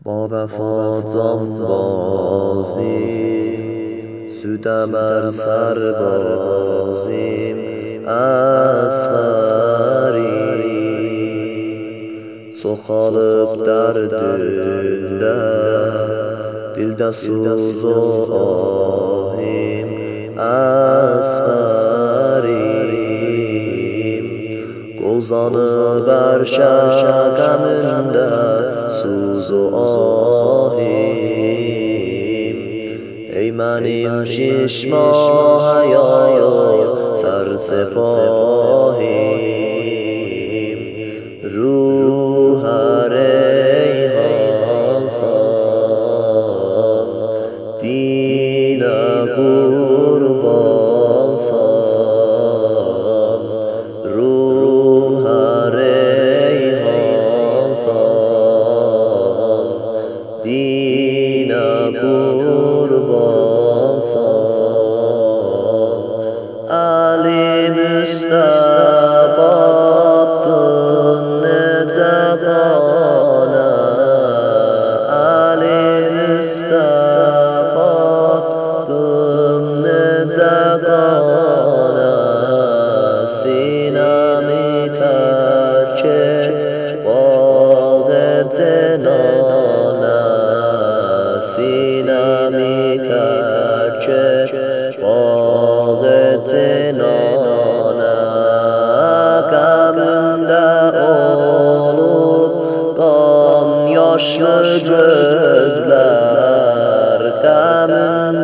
با وفا جانبازیم، سودم سربازیم، اسقریم. تو خالق در دلده، دلده سوز و آهیم، اسقریم. گلزانı بر شقمinde سوز و آهیم. ای منیم ششما حیار سرسپاهیم. روح ریحان سان، دین قربان سان. روح ریحان سان، دین قربان سان. علی مستباttın nece qane، علی مستباttın nece qane. سینمی ترک باغ جنانه، سینمی ترک باغ جنانه. غمinde olup qan yaşlı gözler، غمinde